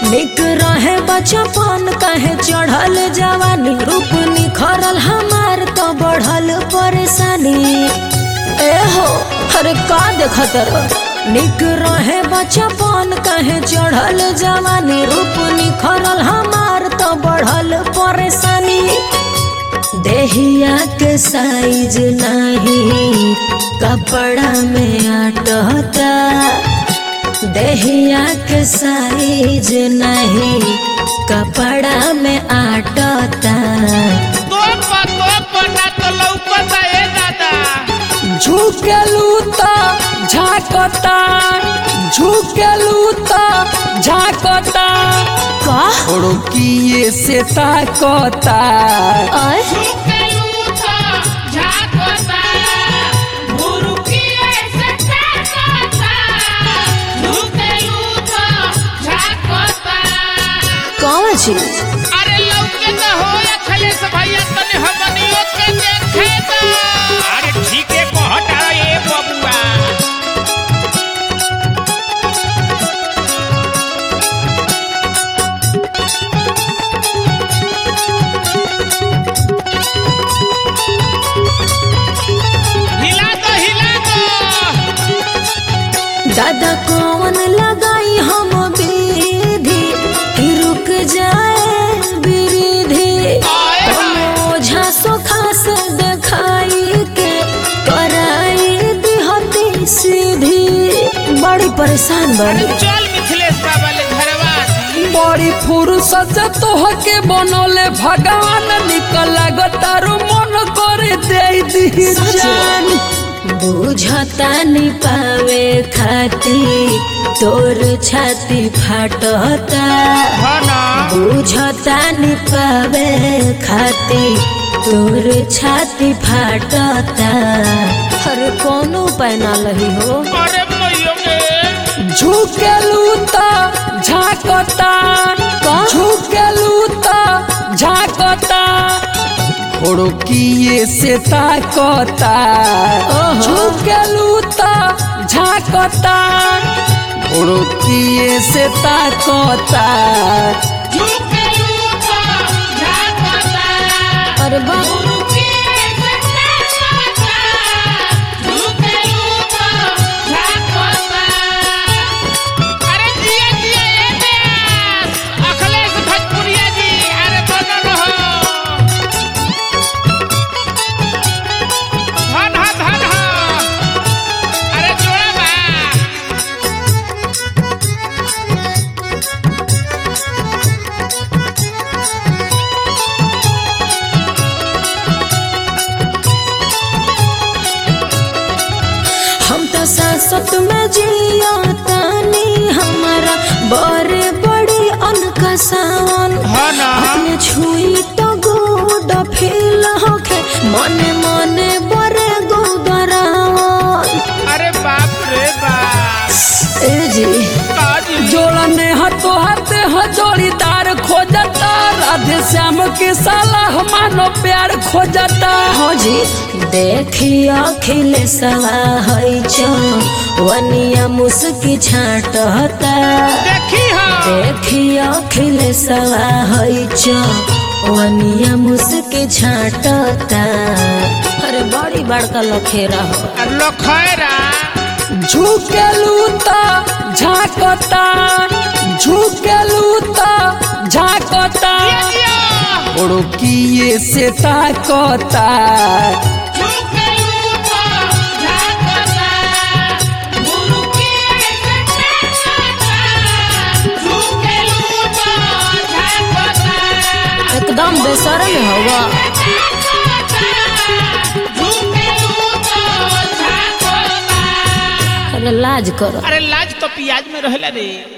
निक रहे बचपन कहे चढ़ल जवानी, रूप निखरल हमार तो बढ़ल परेशानी। ए हो अरे का देखत रह, निक रहे बचपन कहे चढ़ल जवानी, रूप निखरल हमार तो बढ़ल परेशानी। देहिया के साइज नहीं कपड़ा में अटता, देहिया के साइज नहीं कपड़ा में अटता। झुकेलू तो झाकता, झुकेलू तो झाकता, किए से ताकता। कौन चीज? अरे लौके न हो अखिलेश भैया तने हमनियो के देखे त। अरे ठीक है कहत ए बबुआ। हिला दो हिला दो। दादा कौन लगाई हम विधि कि रुक जाए विधि, ओझा सोखा से देखाई के कराई दिहती सीधी। बड़ी परेशान बनी। चल मिथिलेश बाबा ले घरवा। बड़ी फुर्सत से तोहके बनले भगवान, निकल लागतारू मन करे दे दी जान। बुझता नहीं पावे खाती तोर छाती फाटता, बुझता नहीं पावे खाती तोर छाती फाटता। हर कोनो उपाय ना लही हो। अरे मैयो गे झुकेलू तो झाकता, झुकेलू तो झाकता, किए से ताकता। झुकेलू तो झाकता, किए से ताकता। अरे बाप सासत में जिया तानी हमारा बड़े बड़े अनका सावन, अपने छुई तो गुड फील होके मने मने बड़े गुदरावन। अरे बाप रे बाप। ए जी जोड़ने हाथों हाथे जोड़ीदार खोजता, राधे श्याम के साला मानो प्यार खोजता। हो जी देखियो अखिलेशवा है चो वनिया मुस्की छाटता, देखियो अखिलेशवा है चो वनिया मुस्की छाटता। अरे बड़ी बड़का लखेरा हो लखेरा। झुकेलू तो झाकता, झुकेलू तो झाकता, किए से ताकता। एकदम बेसरम हवा। अरे लाज करो। अरे लाज तो पियाज में रहेला रे।